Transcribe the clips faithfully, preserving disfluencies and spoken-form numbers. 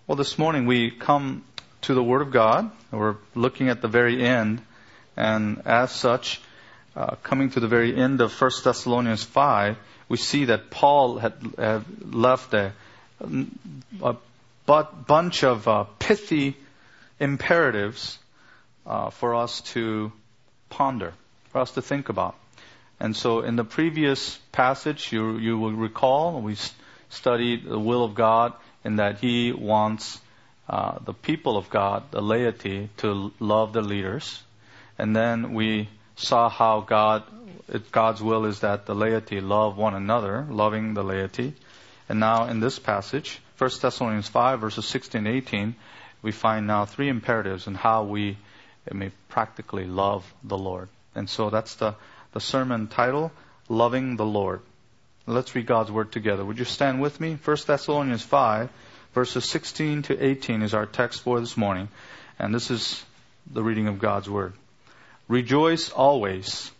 Well, this morning we come to the Word of God. We're looking at the very end, and as such, uh, coming to the very end of First Thessalonians five, we see that Paul had, had left a, a bunch of uh, pithy imperatives uh, for us to ponder, for us to think about. And so in the previous passage, you, you will recall, we studied the will of God in that He wants uh, the people of God, the laity, to love the leaders. And then we saw how God, it, God's will is that the laity love one another, loving the laity. And now in this passage, First Thessalonians five, verses sixteen and eighteen, we find now three imperatives in how we may practically love the Lord. And so that's the, the sermon title, Loving the Lord. Let's read God's Word together. Would you stand with me? First Thessalonians five, verses sixteen to eighteen is our text for this morning. And this is the reading of God's Word. Rejoice always.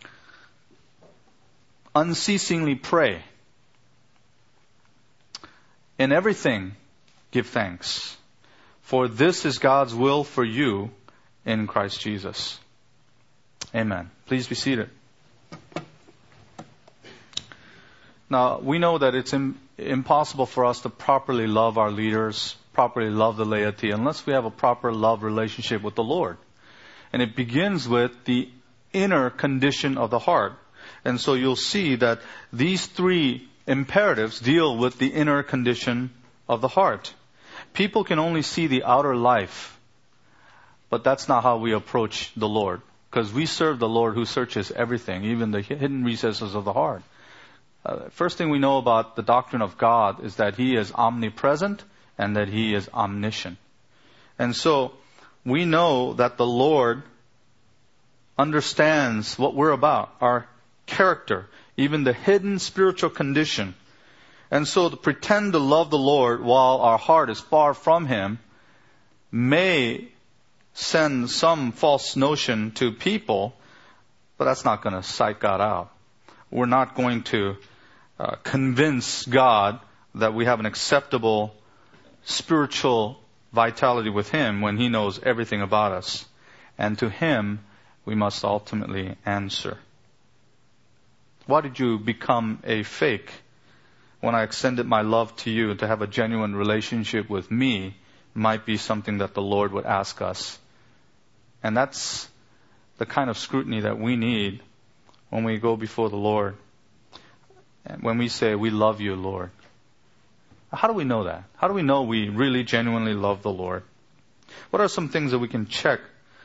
Unceasingly pray. In everything give thanks. For this is God's will for you in Christ Jesus. Amen. Please be seated. Now, we know that it's im- impossible for us to properly love our leaders, properly love the laity, unless we have a proper love relationship with the Lord. And it begins with the inner condition of the heart. And so you'll see that these three imperatives deal with the inner condition of the heart. People can only see the outer life, but that's not how we approach the Lord. Because we serve the Lord who searches everything, even the hidden recesses of the heart. Uh, first thing we know about the doctrine of God is that He is omnipresent and that He is omniscient. And so we know that the Lord understands what we're about, our character, even the hidden spiritual condition. And so to pretend to love the Lord while our heart is far from Him may send some false notion to people, but that's not going to psych God out. We're not going to uh, convince God that we have an acceptable spiritual vitality with Him when He knows everything about us. And to Him, we must ultimately answer. Why did you become a fake? When I extended my love to you, to have a genuine relationship with me might be something that the Lord would ask us. And that's the kind of scrutiny that we need when we go before the Lord. And when we say, we love you, Lord. How do we know that? How do we know we really genuinely love the Lord? What are some things that we can check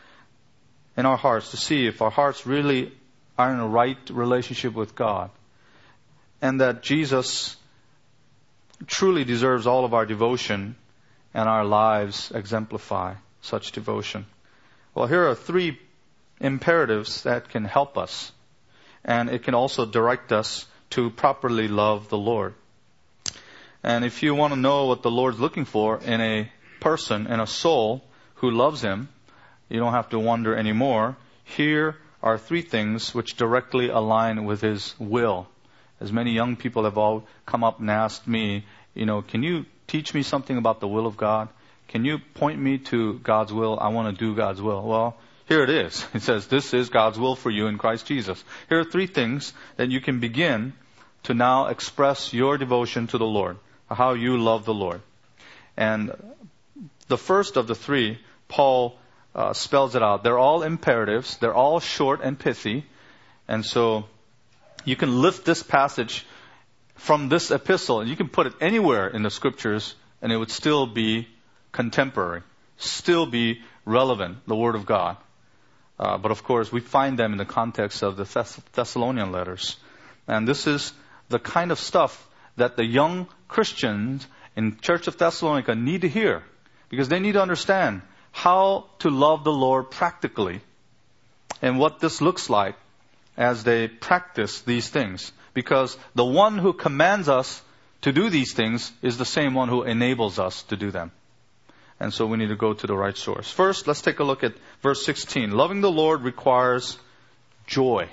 in our hearts to see if our hearts really are in a right relationship with God? And that Jesus truly deserves all of our devotion and our lives exemplify such devotion. Well, here are three imperatives that can help us. And it can also direct us to properly love the Lord. And if you want to know what the Lord's looking for in a person, in a soul who loves Him, you don't have to wonder anymore. Here are three things which directly align with His will. As many young people have all come up and asked me, you know, can you teach me something about the will of God? Can you point me to God's will? I want to do God's will. Well, here it is. It says, this is God's will for you in Christ Jesus. Here are three things that you can begin to now express your devotion to the Lord, how you love the Lord. And the first of the three, Paul uh, spells it out. They're all imperatives. They're all short and pithy. And so you can lift this passage from this epistle, and you can put it anywhere in the Scriptures, and it would still be contemporary, still be relevant, the Word of God. Uh, but of course, we find them in the context of the Thess- Thessalonian letters. And this is the kind of stuff that the young Christians in Church of Thessalonica need to hear, because they need to understand how to love the Lord practically and what this looks like as they practice these things. Because the one who commands us to do these things is the same one who enables us to do them. And so we need to go to the right source. First, let's take a look at verse sixteen. Loving the Lord requires joy.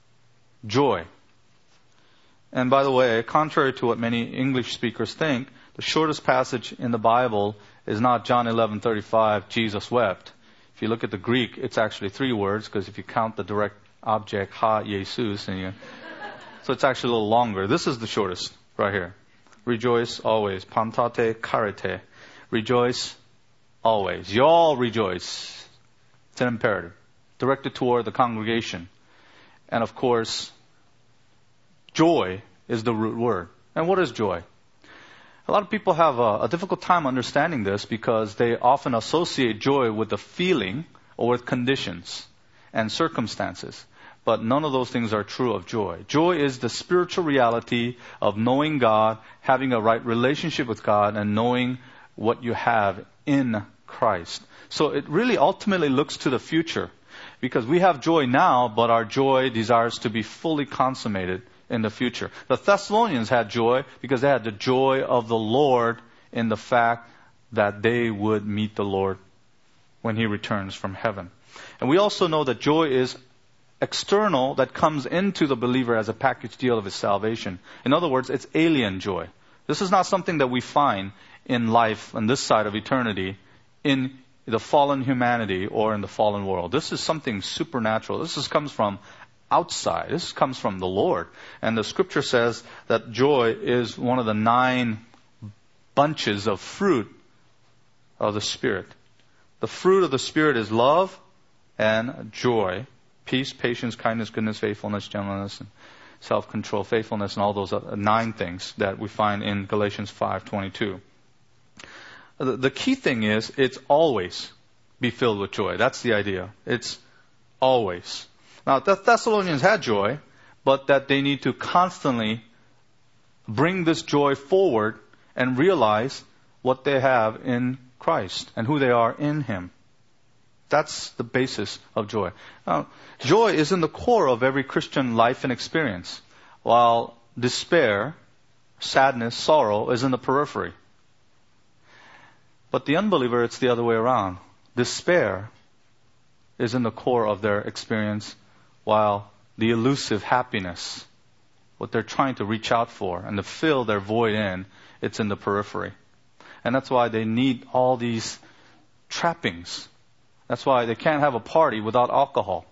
Joy. And by the way, contrary to what many English speakers think, The shortest passage in the Bible is not John eleven thirty-five, Jesus wept. If you look at the Greek, it's actually three words, because if you count the direct object, ha, Jesus, and you, so it's actually a little longer. This is the shortest, right here. Rejoice always. Pantate karete. Rejoice always. You all rejoice. It's an imperative, directed toward the congregation. And of course, joy is the root word. And what is joy? A lot of people have a, a difficult time understanding this because they often associate joy with the feeling or with conditions and circumstances. But none of those things are true of joy. Joy is the spiritual reality of knowing God, having a right relationship with God, and knowing what you have in Christ. So it really ultimately looks to the future, because we have joy now, but our joy desires to be fully consummated in the future. The Thessalonians had joy because they had the joy of the Lord in the fact that they would meet the Lord when He returns from heaven. And we also know that joy is external, that comes into the believer as a package deal of his salvation. In other words, it's alien joy. This is not something that we find in life on this side of eternity in the fallen humanity or in the fallen world. This is something supernatural. This is, comes from outside. This comes from the Lord. And the scripture says that joy is one of the nine bunches of fruit of the Spirit. The fruit of the Spirit is love and joy, peace, patience, kindness, goodness, faithfulness, gentleness, and self-control, faithfulness, and all those nine things that we find in Galatians five twenty-two. The, the key thing is, it's always be filled with joy. That's the idea. It's always. Now, the Thessalonians had joy, but that they need to constantly bring this joy forward and realize what they have in Christ and who they are in Him. That's the basis of joy. Now, joy is in the core of every Christian life and experience, while despair, sadness, sorrow is in the periphery. But the unbeliever, it's the other way around. Despair is in the core of their experience, while the elusive happiness, what they're trying to reach out for and to fill their void in, it's in the periphery. And that's why they need all these trappings. That's why they can't have a party without alcohol.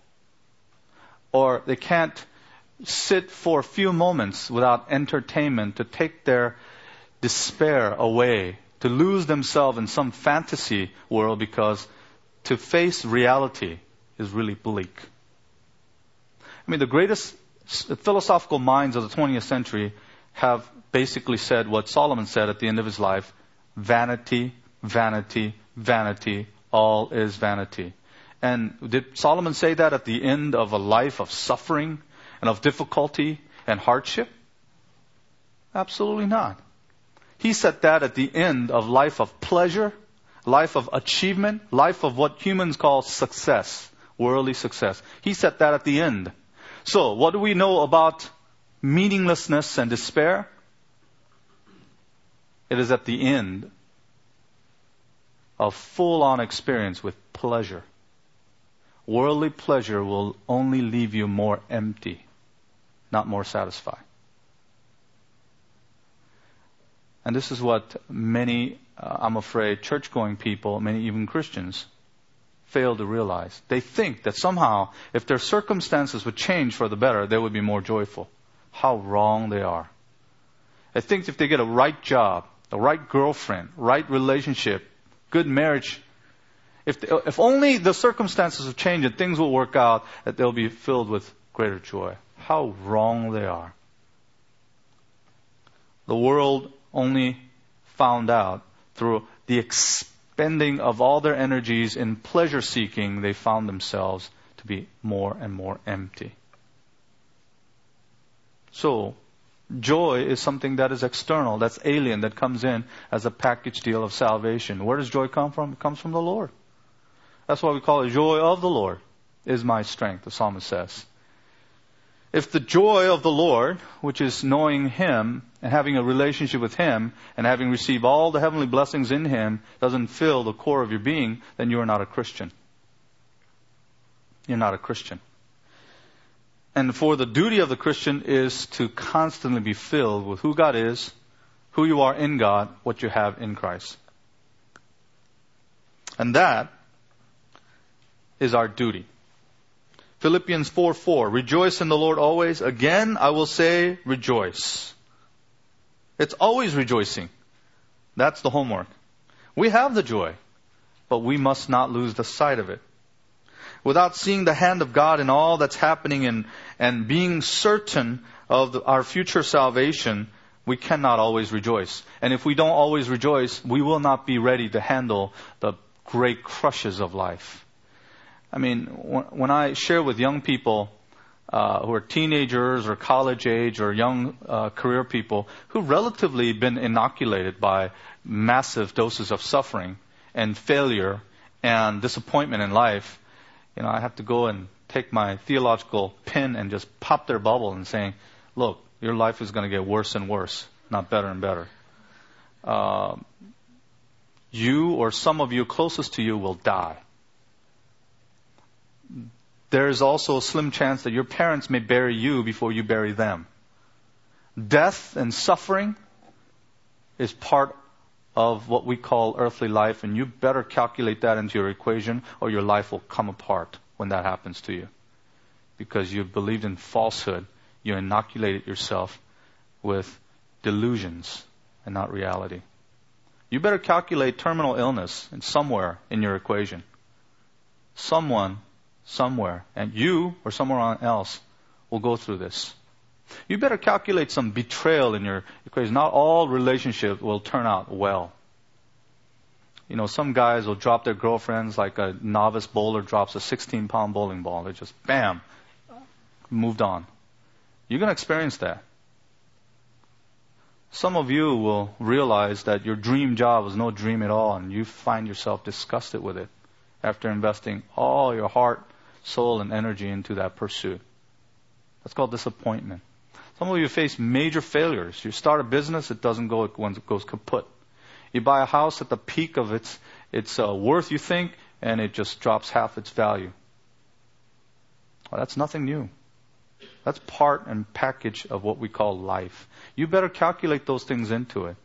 Or they can't sit for a few moments without entertainment to take their despair away, to lose themselves in some fantasy world, because to face reality is really bleak. I mean, the greatest philosophical minds of the twentieth century have basically said what Solomon said at the end of his life: vanity, vanity, vanity, all is vanity. And did Solomon say that at the end of a life of suffering and of difficulty and hardship? Absolutely not. He said that at the end of life of pleasure, life of achievement, life of what humans call success, worldly success. He said that at the end. So, what do we know about meaninglessness and despair? It is at the end of full-on experience with pleasure. Worldly pleasure will only leave you more empty, not more satisfied. And this is what many, uh, I'm afraid, church-going people, many even Christians, fail to realize. They think that somehow, if their circumstances would change for the better, they would be more joyful. How wrong they are. They think if they get a right job, a right girlfriend, right relationship, good marriage, if, they, if only the circumstances have changed and things will work out, that they'll be filled with greater joy. How wrong they are. The world only found out through the expending of all their energies in pleasure seeking, they found themselves to be more and more empty. So, joy is something that is external, that's alien, that comes in as a package deal of salvation. Where does joy come from? It comes from the Lord. That's why we call it joy of the Lord is my strength, the psalmist says. If the joy of the Lord, which is knowing Him and having a relationship with Him and having received all the heavenly blessings in Him, doesn't fill the core of your being, then you are not a Christian. You're not a Christian. And for the duty of the Christian is to constantly be filled with who God is, who you are in God, what you have in Christ. And that is our duty. Philippians four four, rejoice in the Lord always. Again, I will say rejoice. It's always rejoicing. That's the homework. We have the joy, but we must not lose the sight of it. Without seeing the hand of God in all that's happening and, and being certain of the, our future salvation, we cannot always rejoice. And if we don't always rejoice, we will not be ready to handle the great crushes of life. I mean, when I share with young people uh, who are teenagers or college age or young uh, career people who've relatively been inoculated by massive doses of suffering and failure and disappointment in life, you know, I have to go and take my theological pin and just pop their bubble and saying, look, your life is going to get worse and worse, not better and better. Uh, you or some of you closest to you will die. There is also a slim chance that your parents may bury you before you bury them. Death and suffering is part of what we call earthly life, and you better calculate that into your equation or your life will come apart when that happens to you. Because you've believed in falsehood, you inoculated yourself with delusions and not reality. You better calculate terminal illness in somewhere in your equation. Someone somewhere, and you or someone else will go through this. You better calculate some betrayal in your equation. Not all relationships will turn out well. You know, some guys will drop their girlfriends like a novice bowler drops a sixteen pound bowling ball. They just, bam, moved on. You're going to experience that. Some of you will realize that your dream job was no dream at all, and you find yourself disgusted with it after investing all your heart, soul, and energy into that pursuit. That's called disappointment. Some of you face major failures. You start a business, it doesn't go once it goes kaput. You buy a house at the peak of its its uh, worth, you think, and it just drops half its value. Well, that's nothing new. That's part and package of what we call life. You better calculate those things into it.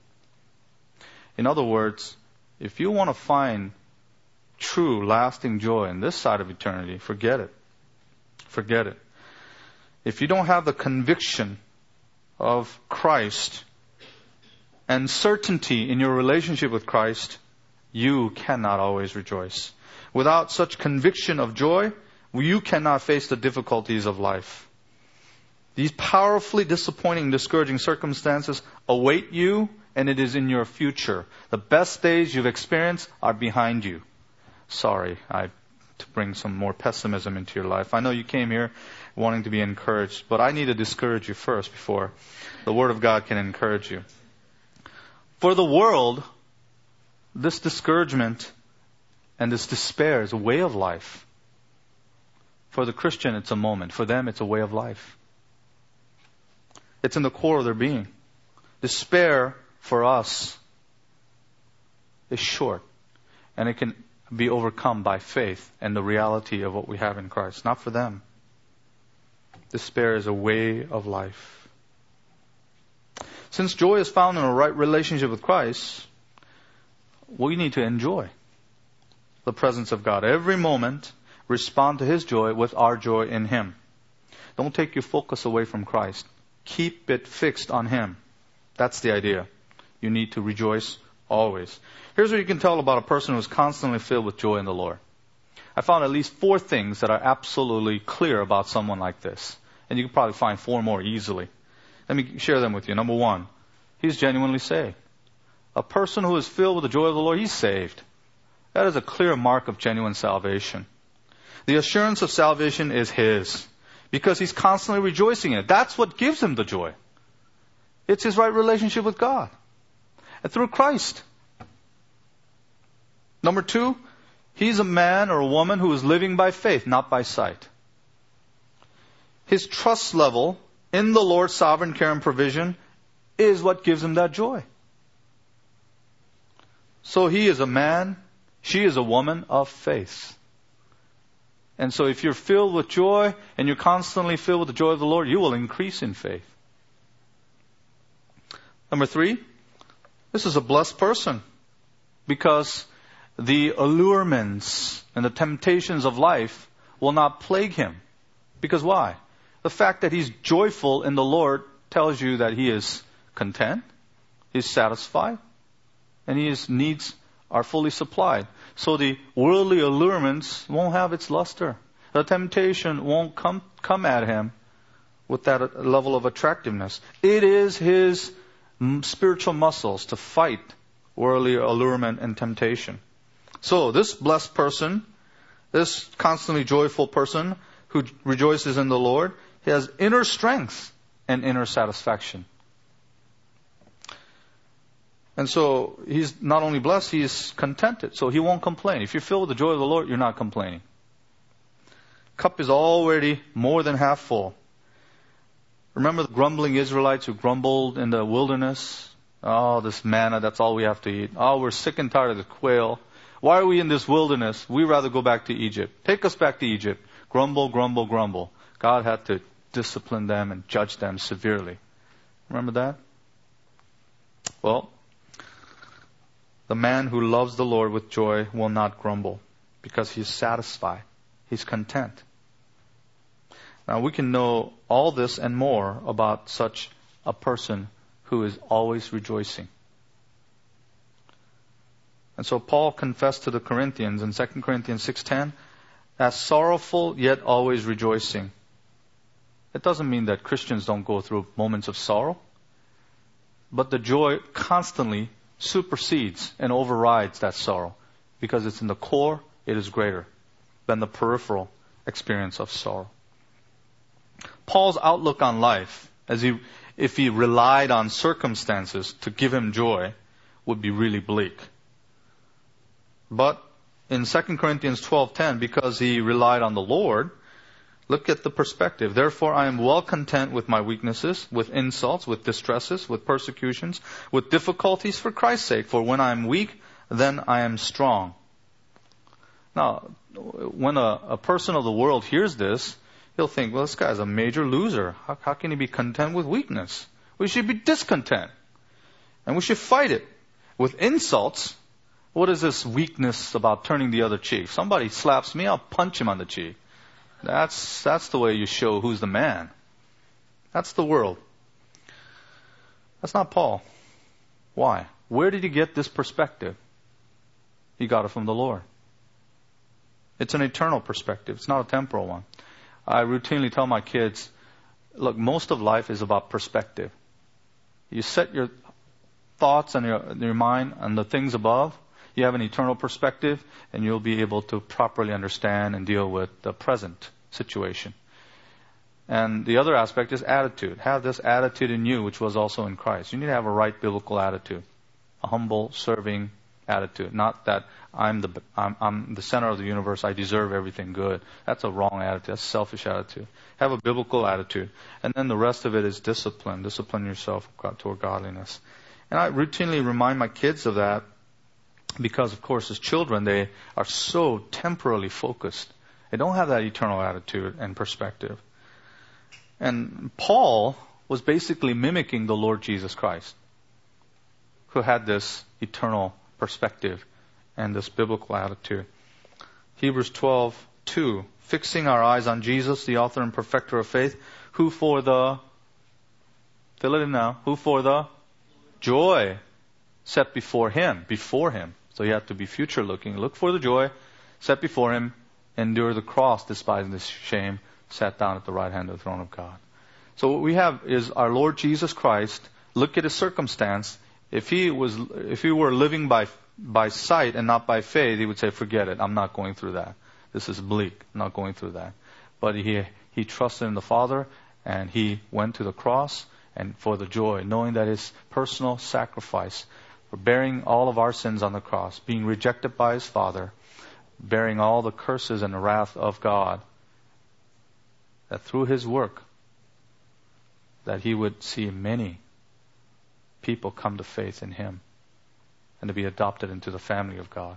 In other words, if you want to find true, lasting joy in this side of eternity, forget it. Forget it. If you don't have the conviction of Christ and certainty in your relationship with Christ, you cannot always rejoice. Without such conviction of joy, you cannot face the difficulties of life. These powerfully disappointing, discouraging circumstances await you, and it is in your future. The best days you've experienced are behind you. Sorry, I to bring some more pessimism into your life. I know you came here wanting to be encouraged, but I need to discourage you first before the Word of God can encourage you. For the world, this discouragement and this despair is a way of life. For the Christian, it's a moment. For them, it's a way of life. It's in the core of their being. Despair, for us, is short, and it can be overcome by faith and the reality of what we have in Christ. Not for them. Despair is a way of life. Since joy is found in a right relationship with Christ, we need to enjoy the presence of God. Every moment, respond to His joy with our joy in Him. Don't take your focus away from Christ. Keep it fixed on Him. That's the idea. You need to rejoice always. Here's what you can tell about a person who is constantly filled with joy in the Lord. I found at least four things that are absolutely clear about someone like this. And you can probably find four more easily. Let me share them with you. Number one, he's genuinely saved. A person who is filled with the joy of the Lord, he's saved. That is a clear mark of genuine salvation. The assurance of salvation is his, because he's constantly rejoicing in it. That's what gives him the joy. It's his right relationship with God. And through Christ. Number two, he's a man or a woman who is living by faith, not by sight. His trust level in the Lord's sovereign care and provision is what gives him that joy. So he is a man, she is a woman of faith. And so if you're filled with joy and you're constantly filled with the joy of the Lord, you will increase in faith. Number three, This is a blessed person because the allurements and the temptations of life will not plague him. Because why? The fact that he's joyful in the Lord tells you that he is content, he's satisfied, and his needs are fully supplied. So the worldly allurements won't have its luster. The temptation won't come, come at him with that level of attractiveness. It is his spiritual muscles to fight worldly allurement and temptation. So this blessed person, this constantly joyful person who rejoices in the Lord, he has inner strength and inner satisfaction. And so he's not only blessed, he's contented. So he won't complain. If you're filled with the joy of the Lord, you're not complaining. Cup is already more than half full. Remember the grumbling Israelites who grumbled in the wilderness? Oh, this manna, that's all we have to eat. Oh, we're sick and tired of the quail. Why are we in this wilderness? We'd rather go back to Egypt. Take us back to Egypt. Grumble, grumble, grumble. God had to discipline them and judge them severely. Remember that? Well, the man who loves the Lord with joy will not grumble because he's satisfied. He's content. Now we can know all this and more about such a person who is always rejoicing. And so Paul confessed to the Corinthians in Second Corinthians six ten, as sorrowful yet always rejoicing. It doesn't mean that Christians don't go through moments of sorrow, but the joy constantly supersedes and overrides that sorrow because it's in the core, it is greater than the peripheral experience of sorrow. Paul's outlook on life, as he, if he relied on circumstances to give him joy, would be really bleak. But in Second Corinthians twelve ten, because he relied on the Lord, look at the perspective. Therefore, I am well content with my weaknesses, with insults, with distresses, with persecutions, with difficulties for Christ's sake. For when I am weak, then I am strong. Now, when a, a person of the world hears this, he'll think, well, this guy's a major loser. How, how can he be content with weakness? We should be discontent. And we should fight it. With insults, what is this weakness about turning the other cheek? If somebody slaps me, I'll punch him on the cheek. That's, that's the way you show who's the man. That's the world. That's not Paul. Why? Where did he get this perspective? He got it from the Lord. It's an eternal perspective. It's not a temporal one. I routinely tell my kids, look, most of life is about perspective. You set your thoughts and your, your mind on the things above. You have an eternal perspective, and you'll be able to properly understand and deal with the present situation. And the other aspect is attitude. Have this attitude in you, which was also in Christ. You need to have a right biblical attitude, a humble, serving attitude. Not that I'm the I'm, I'm the center of the universe. I deserve everything good. That's a wrong attitude. That's a selfish attitude. Have a biblical attitude, and then the rest of it is discipline. Discipline yourself toward godliness. And I routinely remind my kids of that. Because, of course, as children, they are so temporally focused. They don't have that eternal attitude and perspective. And Paul was basically mimicking the Lord Jesus Christ, who had this eternal perspective and this biblical attitude. Hebrews twelve two, fixing our eyes on Jesus, the author and perfecter of faith, who for the, fill it in now, who for the joy set before him, before him. So you have to be future looking. Look for the joy set before him, endure the cross, despising the shame, sat down at the right hand of the throne of God. So what we have is our Lord Jesus Christ. Look at his circumstance. If he was, if he were living by by sight and not by faith, he would say, "Forget it. I'm not going through that. This is bleak. I'm not going through that." But he he trusted in the Father, and he went to the cross, and for the joy, knowing that his personal sacrifice, for bearing all of our sins on the cross, being rejected by his Father, bearing all the curses and the wrath of God, that through his work, that he would see many people come to faith in him and to be adopted into the family of God.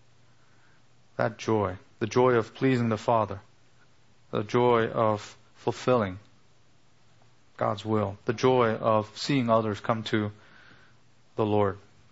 That joy, the joy of pleasing the Father, the joy of fulfilling God's will, the joy of seeing others come to the Lord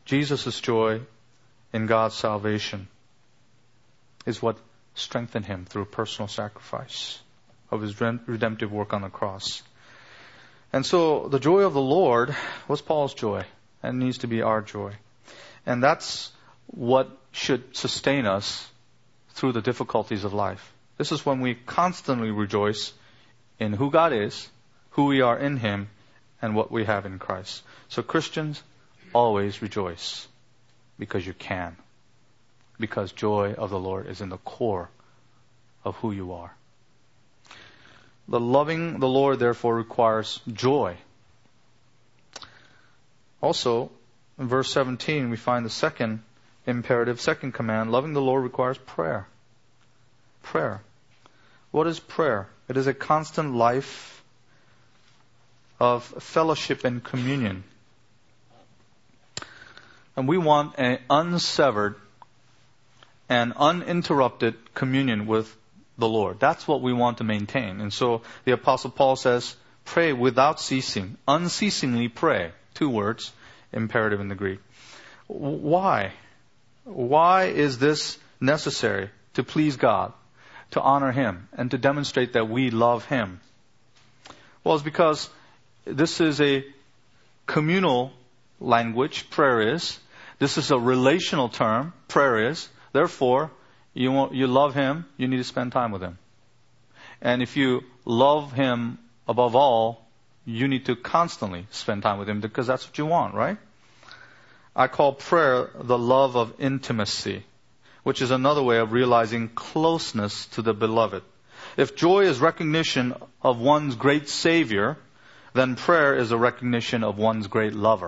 Jesus' joy in God's salvation is what strengthened him through personal sacrifice of his redemptive work on the cross. And so the joy of the Lord was Paul's joy and needs to be our joy. And that's what should sustain us through the difficulties of life. This is when we constantly rejoice in who God is, who we are in Him, and what we have in Christ. So Christians, always rejoice because you can. Because joy of the Lord is in the core of who you are. The loving the Lord, therefore, requires joy. Also, in verse seventeen, we find the second imperative, second command. Loving the Lord requires prayer. Prayer. What is prayer? It is a constant life of fellowship and communion. And we want an unsevered and uninterrupted communion with the Lord. That's what we want to maintain. And so the Apostle Paul says, pray without ceasing. Unceasingly pray. Two words, imperative in the Greek. Why? Why is this necessary? To please God, to honor Him, and to demonstrate that we love Him. Well, it's because this is a communal language, prayer is. This is a relational term, prayer is. Therefore, you want, you love Him, you need to spend time with Him. And if you love Him above all, you need to constantly spend time with Him because that's what you want, right? I call prayer the love of intimacy, which is another way of realizing closeness to the beloved. If joy is recognition of one's great Savior, then prayer is a recognition of one's great lover.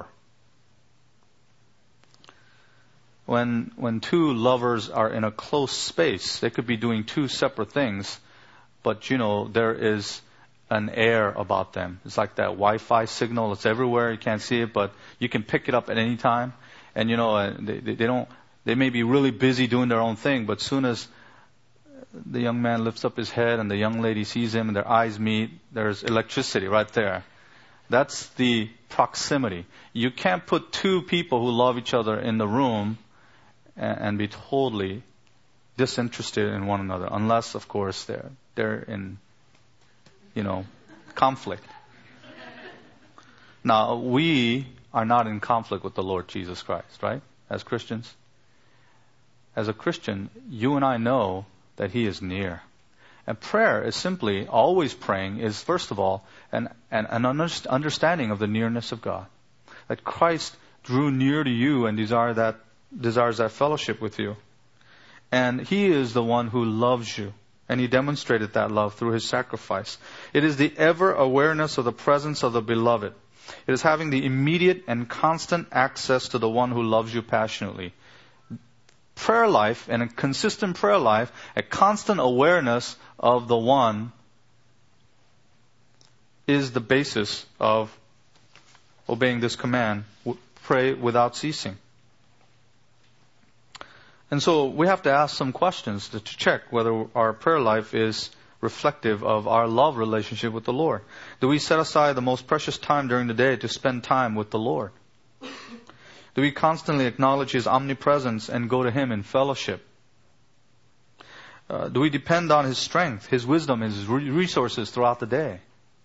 When when two lovers are in a close space, they could be doing two separate things, but you know, there is an air about them. It's like that Wi-Fi signal. It's everywhere. You can't see it, but you can pick it up at any time. And you know, they, they, they don't, they may be really busy doing their own thing, but soon as the young man lifts up his head and the young lady sees him and their eyes meet, there's electricity right there. That's the proximity. You can't put two people who love each other in the room and, and be totally disinterested in one another, unless, of course, they're they're in, you know, conflict. Now, we are not in conflict with the Lord Jesus Christ, right? As Christians. As a Christian, you and I know that He is near. And prayer is simply, always praying, is first of all, an, an, an understanding of the nearness of God. That Christ drew near to you and desire that, desires that fellowship with you. And He is the one who loves you. And He demonstrated that love through His sacrifice. It is the ever awareness of the presence of the beloved. It is having the immediate and constant access to the one who loves you passionately. Prayer life and a consistent prayer life, a constant awareness of the one is the basis of obeying this command. Pray without ceasing. And so we have to ask some questions to, to check whether our prayer life is reflective of our love relationship with the Lord. Do we set aside the most precious time during the day to spend time with the Lord? Do we constantly acknowledge His omnipresence and go to Him in fellowship? Uh, do we depend on His strength, His wisdom, His re- resources throughout the day?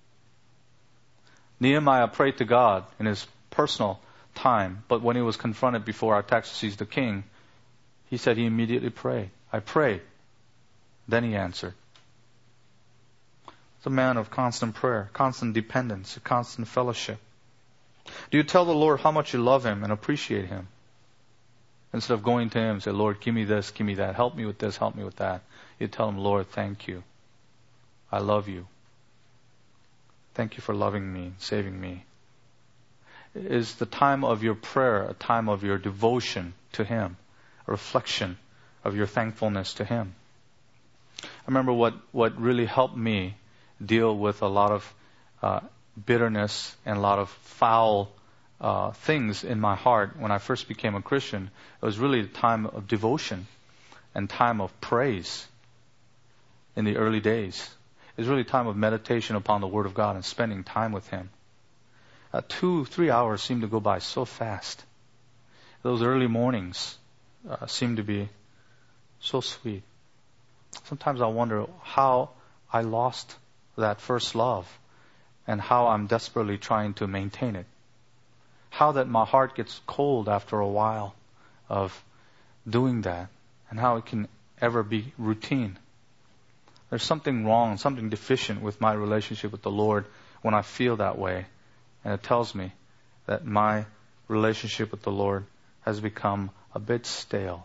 Nehemiah prayed to God in his personal time, but when he was confronted before Artaxerxes the king, he said he immediately prayed. I prayed. Then he answered. It's a man of constant prayer, constant dependence, constant fellowship. Do you tell the Lord how much you love Him and appreciate Him? Instead of going to Him and say, Lord, give me this, give me that, help me with this, help me with that. You tell Him, Lord, thank you. I love you. Thank you for loving me, saving me. Is the time of your prayer a time of your devotion to Him, a reflection of your thankfulness to Him? I remember what, what really helped me deal with a lot of uh, bitterness and a lot of foul uh, things in my heart when I first became a Christian. It was really a time of devotion and time of praise in the early days. It was really a time of meditation upon the Word of God and spending time with Him. Uh, two, three hours seemed to go by so fast. those early mornings uh, seem to be so sweet. Sometimes I wonder how I lost that first love and how I'm desperately trying to maintain it. How that my heart gets cold after a while of doing that, and how it can ever be routine. There's something wrong, something deficient with my relationship with the Lord when I feel that way. And it tells me that my relationship with the Lord has become a bit stale.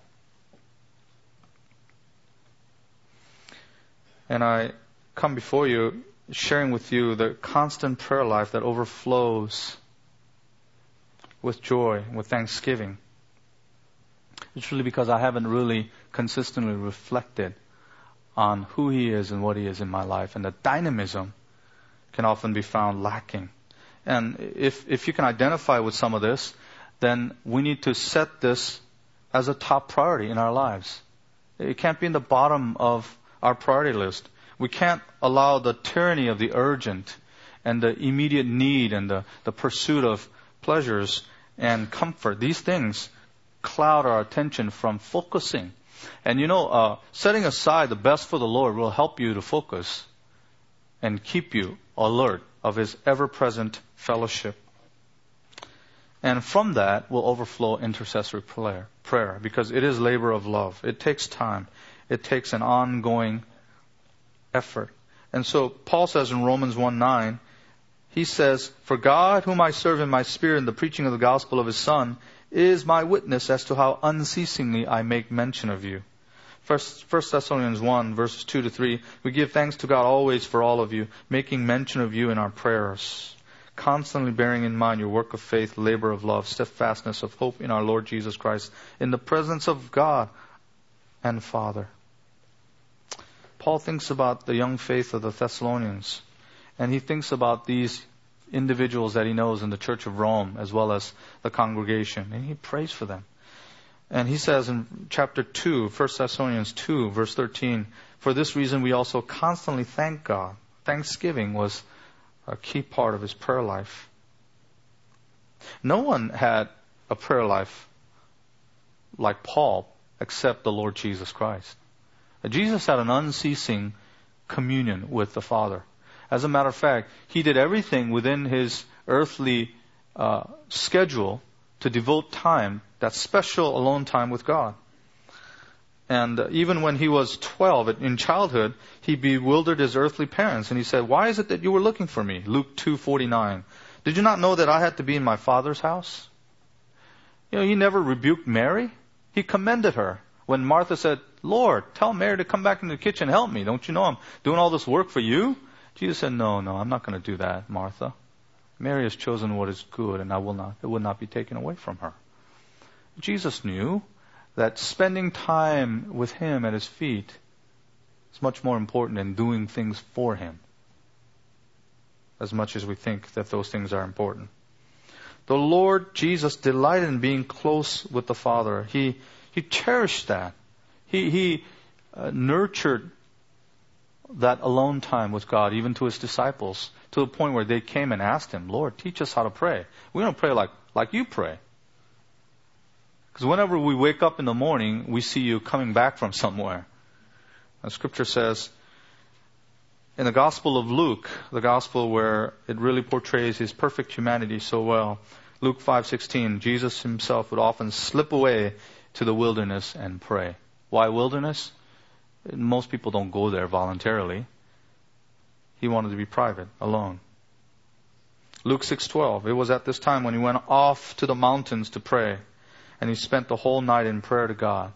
And I come before you sharing with you the constant prayer life that overflows with joy, with thanksgiving. It's really because I haven't really consistently reflected on who He is and what He is in my life. And the dynamism can often be found lacking. And if, if you can identify with some of this, then we need to set this as a top priority in our lives. It can't be in the bottom of our priority list. We can't allow the tyranny of the urgent and the immediate need and the, the pursuit of pleasures and comfort. These things cloud our attention from focusing. And you know, uh, setting aside the best for the Lord will help you to focus and keep you alert of His ever-present fellowship. And from that will overflow intercessory prayer, prayer, because it is labor of love. It takes time. It takes an ongoing effort. And so Paul says in Romans one nine, he says, "For God, whom I serve in my spirit in the preaching of the gospel of His Son, is my witness as to how unceasingly I make mention of you." First, First Thessalonians one, verses two to three, "We give thanks to God always for all of you, making mention of you in our prayers, constantly bearing in mind your work of faith, labor of love, steadfastness of hope in our Lord Jesus Christ, in the presence of God and Father." Paul thinks about the young faith of the Thessalonians, and he thinks about these individuals that he knows in the Church of Rome as well as the congregation, and he prays for them. And he says in chapter two, First Thessalonians two, verse thirteen, "For this reason we also constantly thank God." Thanksgiving was a key part of his prayer life. No one had a prayer life like Paul except the Lord Jesus Christ. Jesus had an unceasing communion with the Father. As a matter of fact, He did everything within His earthly uh, schedule to devote time, that special alone time with God. And uh, even when He was twelve, in childhood, He bewildered His earthly parents. And He said, "Why is it that you were looking for me?" Luke two forty-nine. "Did you not know that I had to be in my Father's house?" You know, He never rebuked Mary. He commended her. When Martha said, "Lord, tell Mary to come back into the kitchen and help me. Don't you know I'm doing all this work for you?" Jesus said, "No, no, I'm not going to do that, Martha. Mary has chosen what is good, and I will not, it will not be taken away from her." Jesus knew that spending time with Him at His feet is much more important than doing things for Him, as much as we think that those things are important. The Lord Jesus delighted in being close with the Father. He He cherished that. He, he uh, nurtured that alone time with God, even to His disciples, to the point where they came and asked Him, "Lord, teach us how to pray. We don't pray like, like you pray." Because whenever we wake up in the morning, we see you coming back from somewhere. The Scripture says, in the Gospel of Luke, the Gospel where it really portrays His perfect humanity so well, Luke five sixteen, Jesus Himself would often slip away to the wilderness and pray. Why wilderness? Most people don't go there voluntarily. He wanted to be private, alone. Luke six twelve, it was at this time when He went off to the mountains to pray, and He spent the whole night in prayer to God.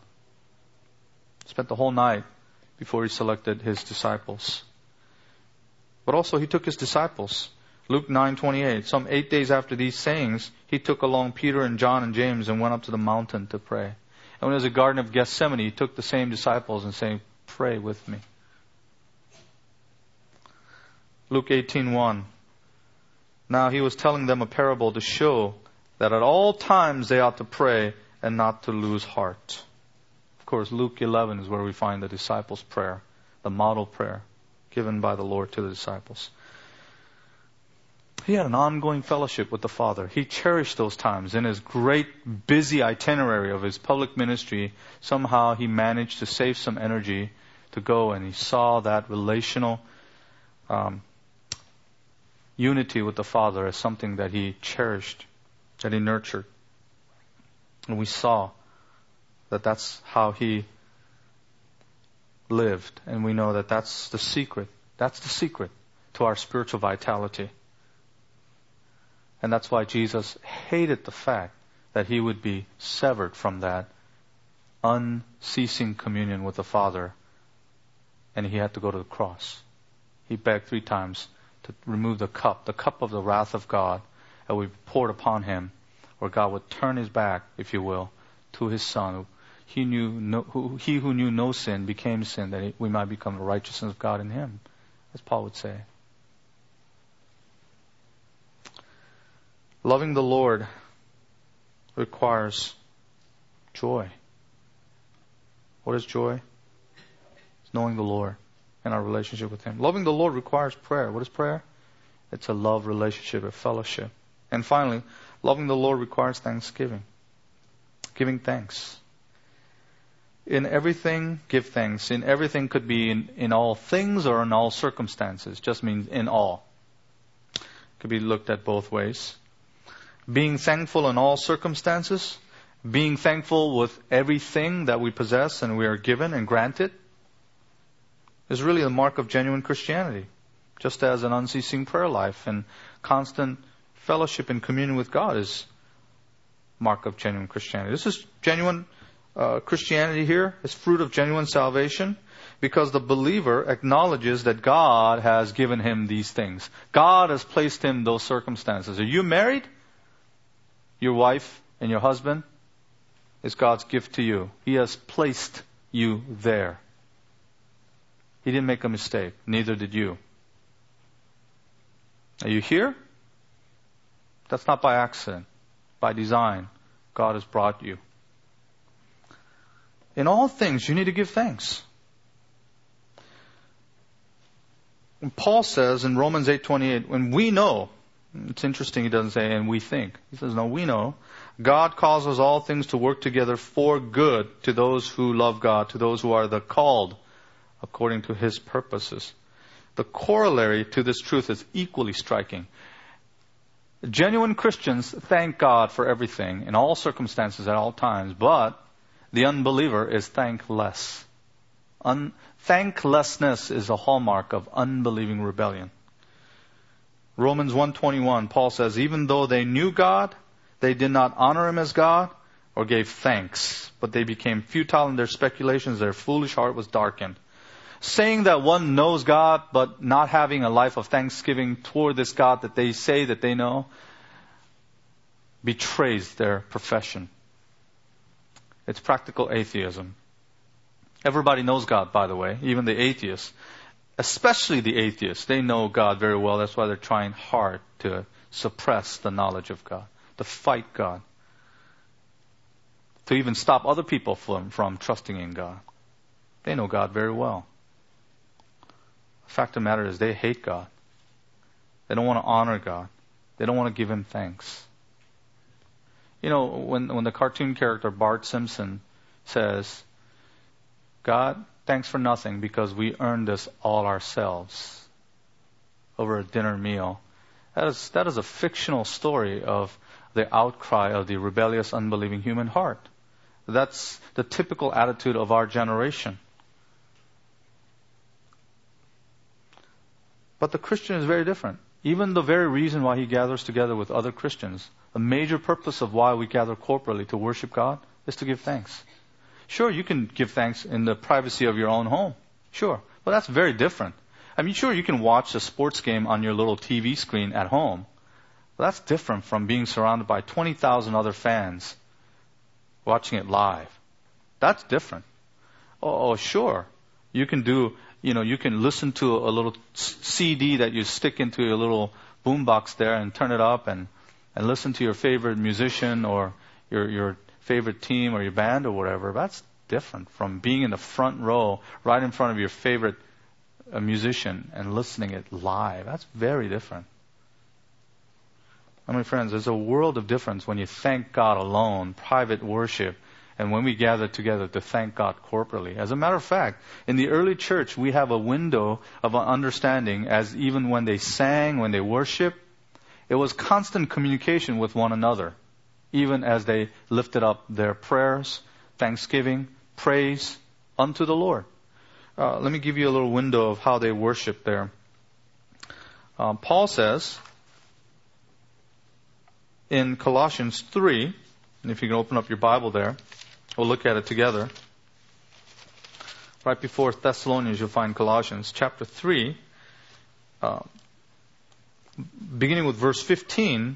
Spent the whole night before He selected His disciples. But also He took His disciples. Luke nine twenty-eight, some eight days after these sayings, He took along Peter and John and James and went up to the mountain to pray. And when it was the Garden of Gethsemane, He took the same disciples and saying, "Pray with me." Luke eighteen one. Now He was telling them a parable to show that at all times they ought to pray and not to lose heart. Of course, Luke eleven is where we find the disciples' prayer, the model prayer given by the Lord to the disciples. He had an ongoing fellowship with the Father. He cherished those times. In his great busy itinerary of his public ministry, somehow he managed to save some energy to go, and he saw that relational um, unity with the Father as something that he cherished, that he nurtured. And we saw that that's how he lived. And we know that that's the secret. That's the secret to our spiritual vitality. And that's why Jesus hated the fact that he would be severed from that unceasing communion with the Father, and he had to go to the cross. He begged three times to remove the cup, the cup of the wrath of God that would be poured upon him, where God would turn his back, if you will, to his Son. He knew no, who, he who knew no sin became sin, that we might become the righteousness of God in him, as Paul would say. Loving the Lord requires joy. What is joy? It's knowing the Lord and our relationship with Him. Loving the Lord requires prayer. What is prayer? It's a love relationship, a fellowship. And finally, loving the Lord requires thanksgiving. Giving thanks. In everything, give thanks. In everything could be in, in all things or in all circumstances. Just means in all. Could be looked at both ways. Being thankful in all circumstances, being thankful with everything that we possess and we are given and granted, is really the mark of genuine Christianity. Just as an unceasing prayer life and constant fellowship and communion with God is mark of genuine Christianity. This is genuine uh, Christianity here. It's fruit of genuine salvation, because the believer acknowledges that God has given him these things. God has placed him those circumstances. Are you married? Your wife and your husband is God's gift to you. He has placed you there. He didn't make a mistake. Neither did you. Are you here? That's not by accident. By design, God has brought you. In all things, you need to give thanks. And Paul says in Romans eight twenty-eight, when we know, it's interesting he doesn't say, and we think. He says, no, we know. God causes all things to work together for good to those who love God, to those who are the called according to His purposes. The corollary to this truth is equally striking. Genuine Christians thank God for everything, in all circumstances, at all times, but the unbeliever is thankless. Un- thanklessness is a hallmark of unbelieving rebellion. Romans one twenty-one, Paul says, even though they knew God, they did not honor Him as God or gave thanks, but they became futile in their speculations. Their foolish heart was darkened. Saying that one knows God, but not having a life of thanksgiving toward this God that they say that they know, betrays their profession. It's practical atheism. Everybody knows God, by the way, even the atheists. Especially the atheists, they know God very well. That's why they're trying hard to suppress the knowledge of God, to fight God, to even stop other people from, from trusting in God. They know God very well. The fact of the matter is they hate God. They don't want to honor God. They don't want to give Him thanks. You know, when, when the cartoon character Bart Simpson says, God, thanks for nothing because we earned this all ourselves over a dinner meal. That is, that is a fictional story of the outcry of the rebellious, unbelieving human heart. That's the typical attitude of our generation. But the Christian is very different. Even the very reason why he gathers together with other Christians, a major purpose of why we gather corporately to worship God is to give thanks. Sure, you can give thanks in the privacy of your own home. Sure. But that's very different. I mean, sure, you can watch a sports game on your little T V screen at home. But that's different from being surrounded by twenty thousand other fans watching it live. That's different. Oh, oh, sure. You can do, you know, you can listen to a little C D that you stick into your little boombox there and turn it up and, and listen to your favorite musician or your, your favorite team or your band or whatever. That's different from being in the front row right in front of your favorite uh, musician and listening it live. That's very different. I mean, friends, there's a world of difference when you thank God alone, private worship, and when we gather together to thank God corporately. As a matter of fact, in the early church, we have a window of understanding as even when they sang, when they worshiped, it was constant communication with one another, even as they lifted up their prayers, thanksgiving, praise unto the Lord. Uh, let me give you a little window of how they worship there. Um, Paul says in Colossians three, and if you can open up your Bible there, we'll look at it together. Right before Thessalonians, you'll find Colossians chapter three, uh, beginning with verse fifteen.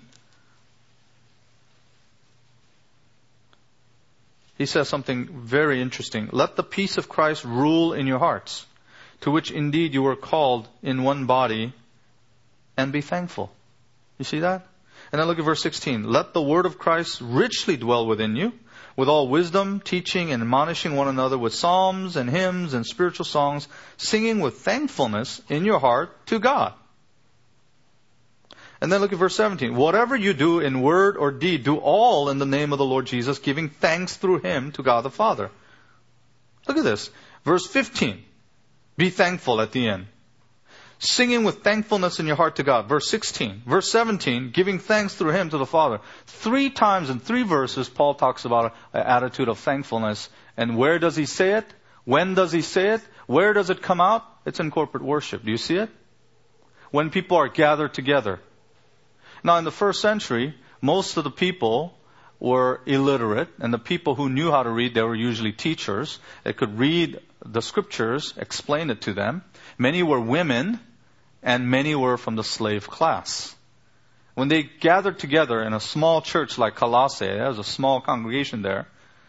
He says something very interesting. Let the peace of Christ rule in your hearts, to which indeed you were called in one body, and be thankful. You see that? And then look at verse sixteen. Let the word of Christ richly dwell within you, with all wisdom, teaching and admonishing one another with psalms and hymns and spiritual songs, singing with thankfulness in your heart to God. And then look at verse seventeen. Whatever you do in word or deed, do all in the name of the Lord Jesus, giving thanks through Him to God the Father. Look at this. Verse fifteen. Be thankful at the end. Singing with thankfulness in your heart to God. Verse sixteen. Verse seventeen. Giving thanks through Him to the Father. Three times in three verses, Paul talks about an attitude of thankfulness. And where does he say it? When does he say it? Where does it come out? It's in corporate worship. Do you see it? When people are gathered together. Now, in the first century, most of the people were illiterate, and the people who knew how to read, they were usually teachers. They could read the scriptures, explain it to them. Many were women, and many were from the slave class. When they gathered together in a small church like Colossae, there was a small congregation there,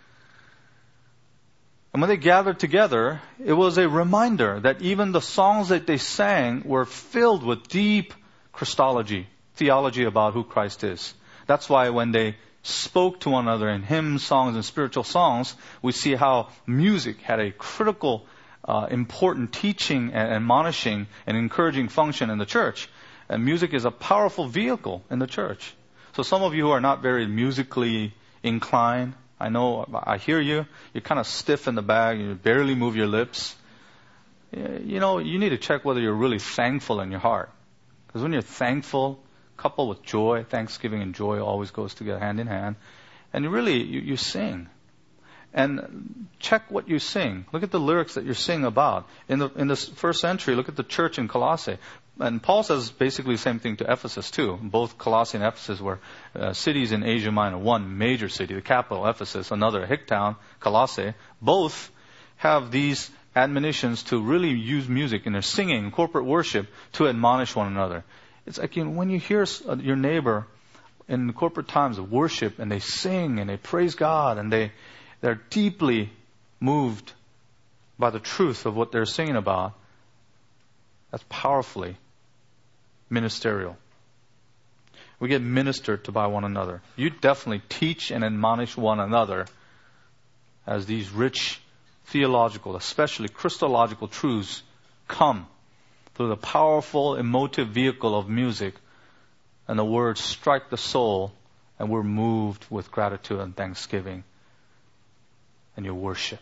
and when they gathered together, it was a reminder that even the songs that they sang were filled with deep Christology, theology about who Christ is. That's why when they spoke to one another in hymns, songs, and spiritual songs, we see how music had a critical, uh, important teaching and admonishing and encouraging function in the church. And music is a powerful vehicle in the church. So some of you who are not very musically inclined, I know, I hear you, you're kind of stiff in the back, you barely move your lips. You know, you need to check whether you're really thankful in your heart. Because when you're thankful, coupled with joy, thanksgiving and joy always goes together hand in hand. And you really, you, you sing. And check what you sing. Look at the lyrics that you're singing about. In the in the first century, look at the church in Colossae. And Paul says basically the same thing to Ephesus too. Both Colossae and Ephesus were uh, cities in Asia Minor. One major city, the capital, Ephesus. Another, a hick town, Colossae. Both have these admonitions to really use music in their singing, corporate worship, to admonish one another. It's like, you know, when you hear your neighbor in corporate times of worship and they sing and they praise God and they, they're deeply moved by the truth of what they're singing about, that's powerfully ministerial. We get ministered to by one another. You definitely teach and admonish one another as these rich theological, especially Christological truths come through the powerful emotive vehicle of music, and the words strike the soul, and we're moved with gratitude and thanksgiving and your worship.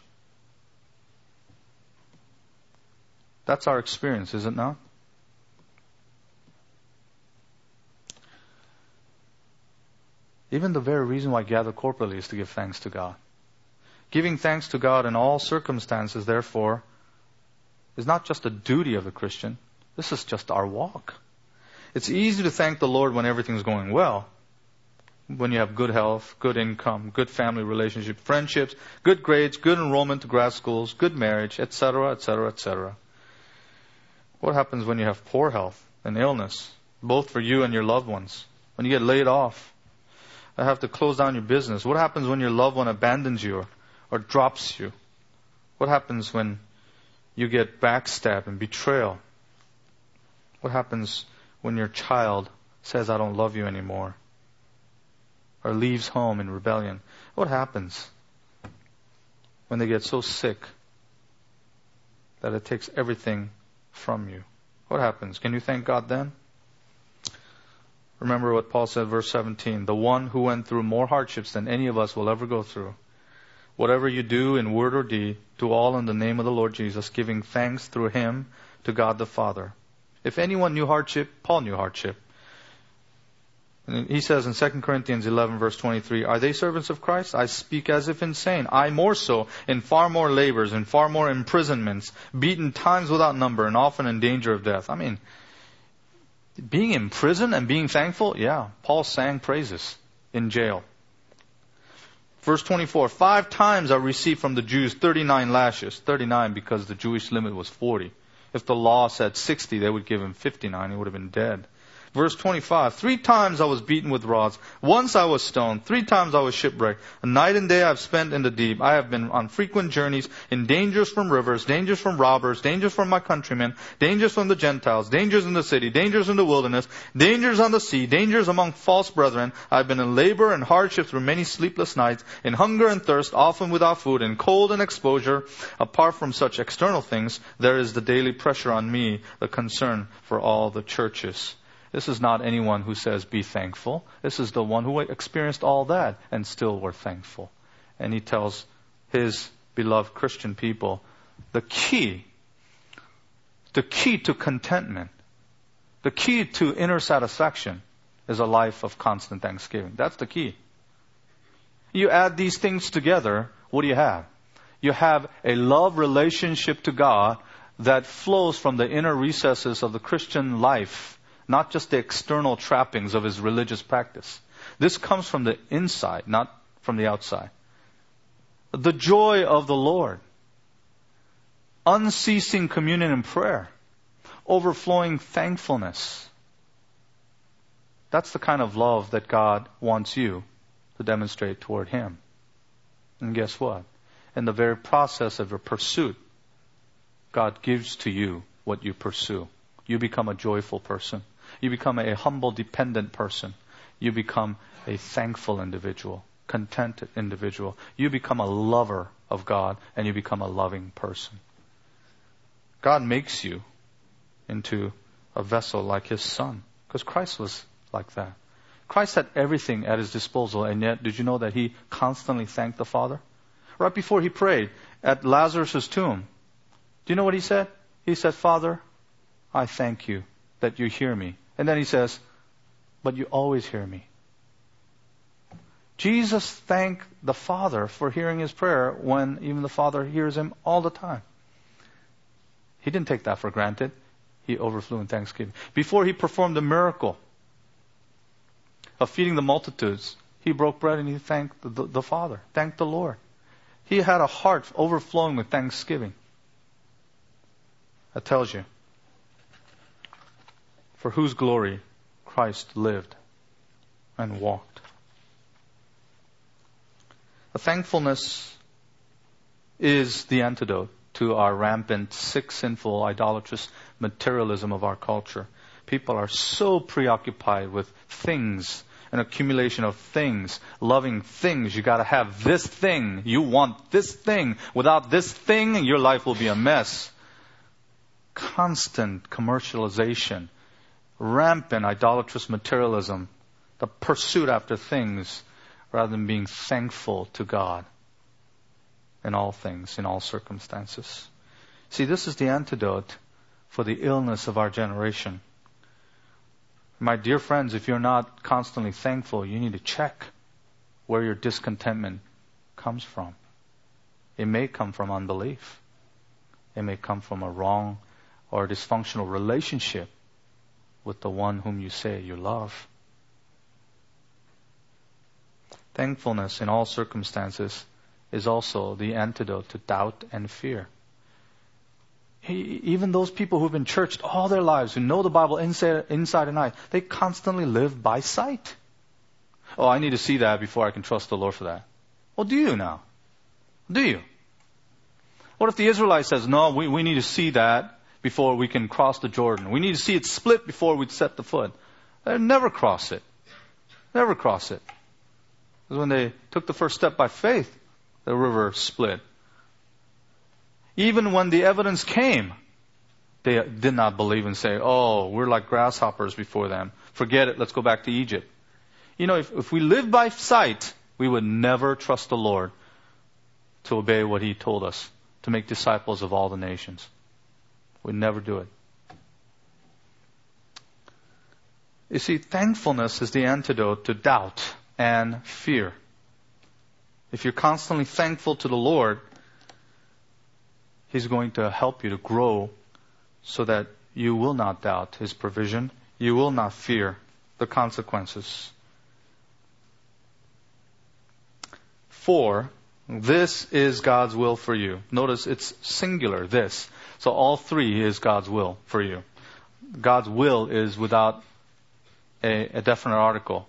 That's our experience, is it not? Even the very reason why I gather corporately is to give thanks to God. Giving thanks to God in all circumstances, therefore, is not just a duty of the Christian. This is just our walk. It's easy to thank the Lord when everything's going well. When you have good health, good income, good family relationship, friendships, good grades, good enrollment to grad schools, good marriage, et cetera, et cetera, et cetera. What happens when you have poor health and illness, both for you and your loved ones? When you get laid off, or have to close down your business? What happens when your loved one abandons you or, or drops you? What happens when you get backstabbed and betrayal? What happens when your child says, I don't love you anymore? Or leaves home in rebellion? What happens when they get so sick that it takes everything from you? What happens? Can you thank God then? Remember what Paul said, verse seventeen, the one who went through more hardships than any of us will ever go through. Whatever you do in word or deed, do all in the name of the Lord Jesus, giving thanks through Him to God the Father. If anyone knew hardship, Paul knew hardship. And he says in Second Corinthians eleven, verse twenty-three, are they servants of Christ? I speak as if insane. I more so, in far more labors, in far more imprisonments, beaten times without number, and often in danger of death. I mean, being in prison and being thankful, yeah, Paul sang praises in jail. Verse twenty-four, five times I received from the Jews thirty-nine lashes. thirty-nine because the Jewish limit was forty. If the law said sixty, they would give him fifty-nine. He would have been dead. Verse twenty-five, three times I was beaten with rods. Once I was stoned. Three times I was shipwrecked. A night and day I have spent in the deep. I have been on frequent journeys, in dangers from rivers, dangers from robbers, dangers from my countrymen, dangers from the Gentiles, dangers in the city, dangers in the wilderness, dangers on the sea, dangers among false brethren. I have been in labor and hardship through many sleepless nights, in hunger and thirst, often without food, in cold and exposure. Apart from such external things, there is the daily pressure on me, the concern for all the churches. This is not anyone who says, be thankful. This is the one who experienced all that and still were thankful. And he tells his beloved Christian people, the key, the key to contentment, the key to inner satisfaction is a life of constant thanksgiving. That's the key. You add these things together, what do you have? You have a love relationship to God that flows from the inner recesses of the Christian life, not just the external trappings of his religious practice. This comes from the inside, not from the outside. The joy of the Lord. Unceasing communion and prayer. Overflowing thankfulness. That's the kind of love that God wants you to demonstrate toward Him. And guess what? In the very process of your pursuit, God gives to you what you pursue. You become a joyful person. You become a humble, dependent person. You become a thankful individual, contented individual. You become a lover of God, and you become a loving person. God makes you into a vessel like His Son, because Christ was like that. Christ had everything at His disposal, and yet, did you know that He constantly thanked the Father? Right before He prayed at Lazarus' tomb, do you know what He said? He said, Father, I thank you that you hear me. And then He says, but you always hear me. Jesus thanked the Father for hearing His prayer when even the Father hears Him all the time. He didn't take that for granted. He overflew in thanksgiving. Before He performed the miracle of feeding the multitudes, He broke bread and He thanked the, the, the Father, thanked the Lord. He had a heart overflowing with thanksgiving. That tells you for whose glory Christ lived and walked. A thankfulness is the antidote to our rampant, sick, sinful, idolatrous materialism of our culture. People are so preoccupied with things, an accumulation of things, loving things. You got to have this thing. You want this thing. Without this thing, your life will be a mess. Constant commercialization, rampant idolatrous materialism, the pursuit after things rather than being thankful to God in all things, in all circumstances. See, this is the antidote for the illness of our generation. My dear friends, if you're not constantly thankful, you need to check where your discontentment comes from. It may come from unbelief. It may come from a wrong or dysfunctional relationship with the one whom you say you love. Thankfulness in all circumstances is also the antidote to doubt and fear. He, even those people who've been churched all their lives, who know the Bible inside, inside and out, they constantly live by sight. Oh, I need to see that before I can trust the Lord for that. Well, do you now? Do you? What if the Israelite says, no, we, we need to see that before we can cross the Jordan. We need to see it split before we set the foot. They'll never cross it. Never cross it. Because when they took the first step by faith, the river split. Even when the evidence came they did not believe and say, oh, we're like grasshoppers before them. Forget it. Let's go back to Egypt. You know, if, if we lived by sight, we would never trust the Lord to obey what He told us, to make disciples of all the nations. We'd never do it. You see, thankfulness is the antidote to doubt and fear. If you're constantly thankful to the Lord, He's going to help you to grow so that you will not doubt His provision. You will not fear the consequences. For this is God's will for you. Notice it's singular, this. So all three is God's will for you. God's will is without a, a definite article.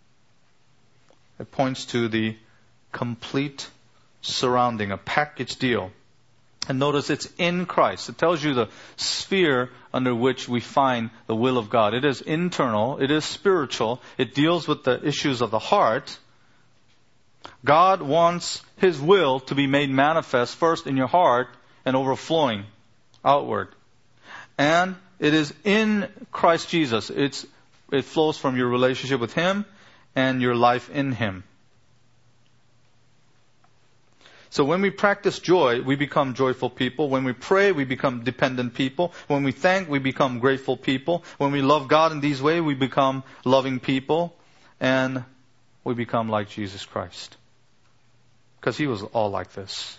It points to the complete surrounding, a package deal. And notice it's in Christ. It tells you the sphere under which we find the will of God. It is internal. It is spiritual. It deals with the issues of the heart. God wants His will to be made manifest first in your heart and overflowing outward. And it is in Christ Jesus. It's, it flows from your relationship with Him and your life in Him. So when we practice joy, we become joyful people. When we pray, we become dependent people. When we thank, we become grateful people. When we love God in these ways, we become loving people. And we become like Jesus Christ. Because He was all like this.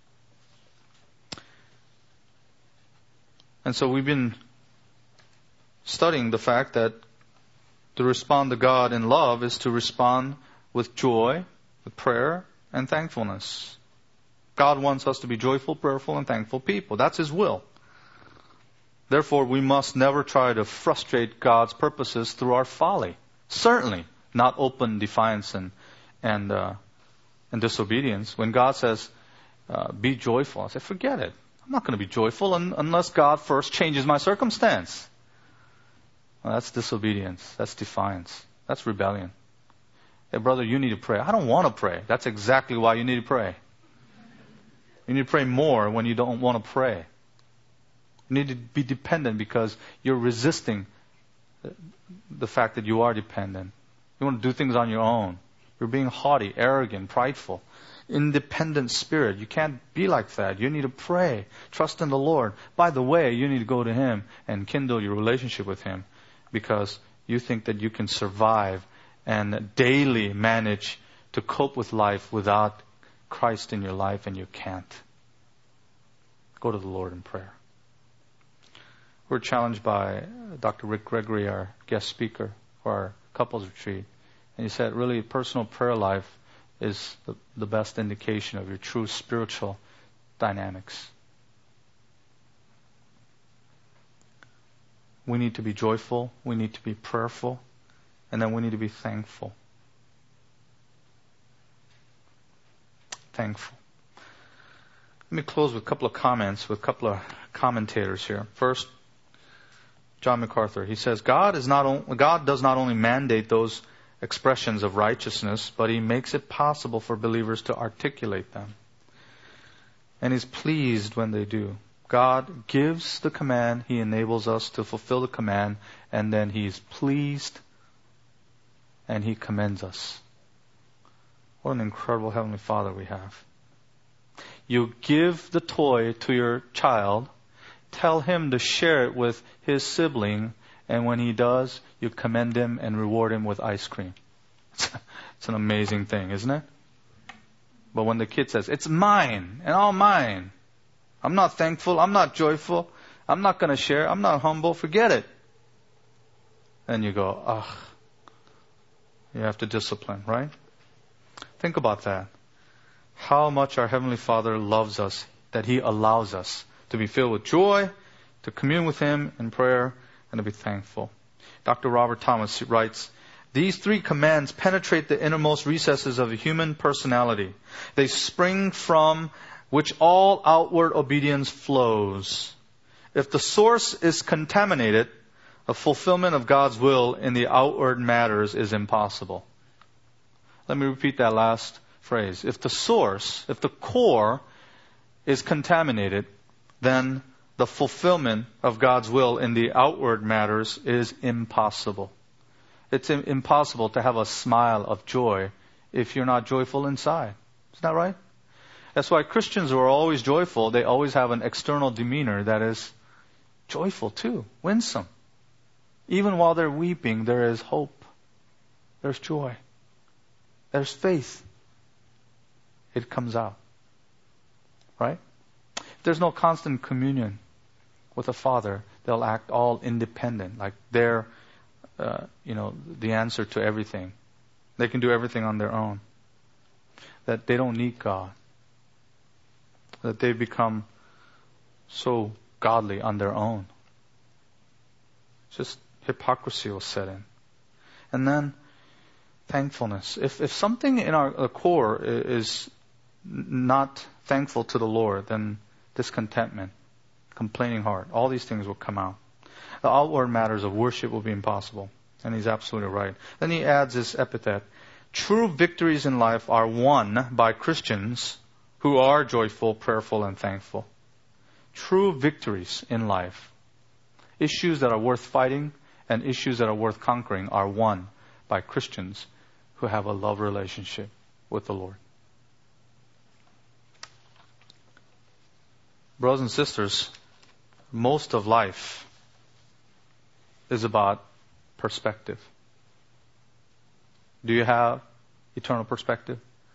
And so we've been studying the fact that to respond to God in love is to respond with joy, with prayer, and thankfulness. God wants us to be joyful, prayerful, and thankful people. That's His will. Therefore, we must never try to frustrate God's purposes through our folly. Certainly not open defiance and and uh, and disobedience. When God says, uh, be joyful, I say, forget it. I'm not going to be joyful un- unless God first changes my circumstance. Well, that's disobedience. That's defiance. That's rebellion. Hey, brother, you need to pray. I don't want to pray. That's exactly why you need to pray. You need to pray more when you don't want to pray. You need to be dependent because you're resisting the fact that you are dependent. You want to do things on your own. You're being haughty, arrogant, prideful, independent spirit. You can't be like that. You need to pray. Trust in the Lord. By the way, you need to go to Him and kindle your relationship with Him because you think that you can survive and daily manage to cope with life without Christ in your life, and you can't. Go to the Lord in prayer. We're challenged by Doctor Rick Gregory, our guest speaker for our couples retreat. And he said, really, personal prayer life is the, the best indication of your true spiritual dynamics. We need to be joyful. We need to be prayerful. And then we need to be thankful. Thankful. Let me close with a couple of comments with a couple of commentators here. First, John MacArthur. He says, God is not on, God does not only mandate those expressions of righteousness, but He makes it possible for believers to articulate them. And He's pleased when they do. God gives the command, He enables us to fulfill the command, and then He's pleased and He commends us. What an incredible Heavenly Father we have. You give the toy to your child, tell him to share it with his sibling, and when he does, you commend him and reward him with ice cream. It's an amazing thing, isn't it? But when the kid says, it's mine and all mine, I'm not thankful, I'm not joyful, I'm not going to share, I'm not humble, forget it. Then you go, ugh. You have to discipline, right? Think about that. How much our Heavenly Father loves us, that He allows us to be filled with joy, to commune with Him in prayer, and to be thankful. Doctor Robert Thomas writes, these three commands penetrate the innermost recesses of the human personality. They spring from which all outward obedience flows. If the source is contaminated, a fulfillment of God's will in the outward matters is impossible. Let me repeat that last phrase. If the source, if the core is contaminated, then the fulfillment of God's will in the outward matters is impossible. It's impossible to have a smile of joy if you're not joyful inside. Isn't that right? That's why Christians who are always joyful, they always have an external demeanor that is joyful too, winsome. Even while they're weeping, there is hope. There's joy. There's faith. It comes out. Right? If there's no constant communion with the Father, they'll act all independent, like they're, uh, you know, the answer to everything. They can do everything on their own. That they don't need God. That they become so godly on their own. Just hypocrisy will set in. And then thankfulness. If if something in our core is not thankful to the Lord, then discontentment, complaining heart, all these things will come out. The outward matters of worship will be impossible. And he's absolutely right. Then he adds this epithet. True victories in life are won by Christians who are joyful, prayerful, and thankful. True victories in life, issues that are worth fighting and issues that are worth conquering, are won by Christians who have a love relationship with the Lord. Brothers and sisters, most of life is about perspective. Do you have eternal perspective?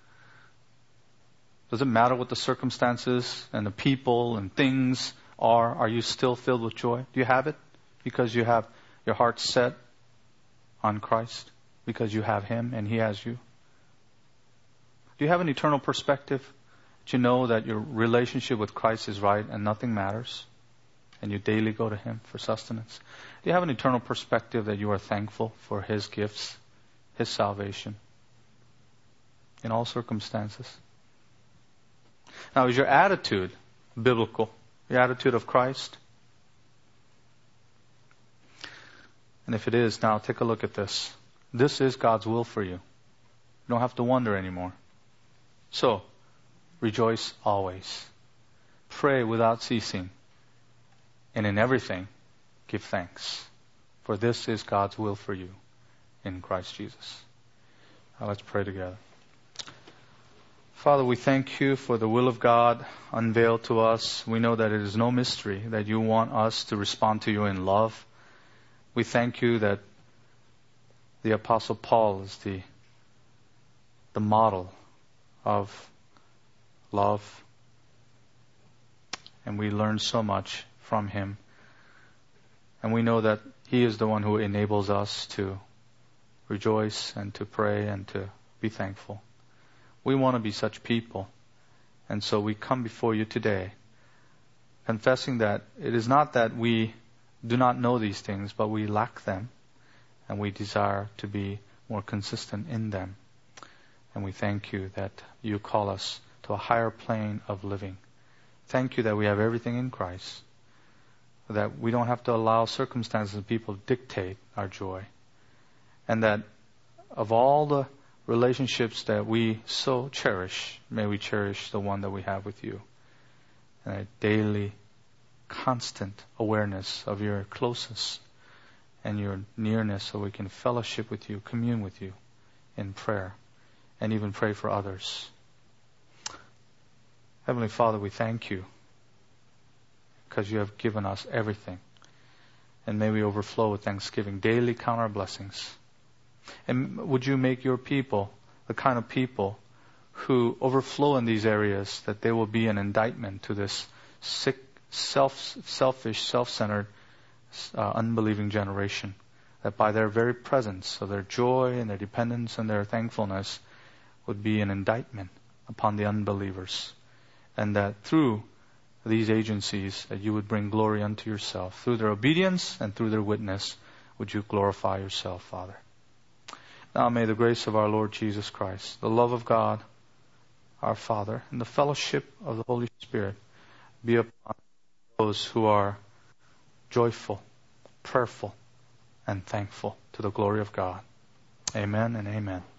Does it matter what the circumstances and the people and things are? Are you still filled with joy? Do you have it? Because you have your heart set on Christ? Because you have Him and He has you? Do you have an eternal perspective? Do you know that your relationship with Christ is right and nothing matters? And you daily go to Him for sustenance? Do you have an eternal perspective that you are thankful for His gifts, His salvation, in all circumstances? Now, is your attitude biblical? The attitude of Christ? And if it is, now take a look at this. This is God's will for you. You don't have to wonder anymore. So, rejoice always. Pray without ceasing. And in everything, give thanks. For this is God's will for you in Christ Jesus. Now let's pray together. Father, we thank you for the will of God unveiled to us. We know that it is no mystery that you want us to respond to you in love. We thank you that the Apostle Paul is the, the model of love. And we learn so much from him. And we know that he is the one who enables us to rejoice and to pray and to be thankful. We want to be such people. And so we come before you today, confessing that it is not that we do not know these things, but we lack them. And we desire to be more consistent in them. And we thank you that you call us to a higher plane of living. Thank you that we have everything in Christ. That we don't have to allow circumstances and people dictate our joy. And that of all the relationships that we so cherish, may we cherish the one that we have with you. And a daily, constant awareness of your closeness and your nearness, so we can fellowship with you, commune with you in prayer, and even pray for others. Heavenly Father, we thank you because you have given us everything. And may we overflow with thanksgiving. Daily count our blessings. And would you make your people the kind of people who overflow in these areas, that they will be an indictment to this sick, self, selfish, self-centered, uh, unbelieving generation. That by their very presence, so their joy and their dependence and their thankfulness would be an indictment upon the unbelievers. And that through these agencies, that you would bring glory unto yourself. Through their obedience and through their witness, would you glorify yourself, Father. Now may the grace of our Lord Jesus Christ, the love of God, our Father, and the fellowship of the Holy Spirit be upon those who are joyful, prayerful, and thankful to the glory of God. Amen and amen.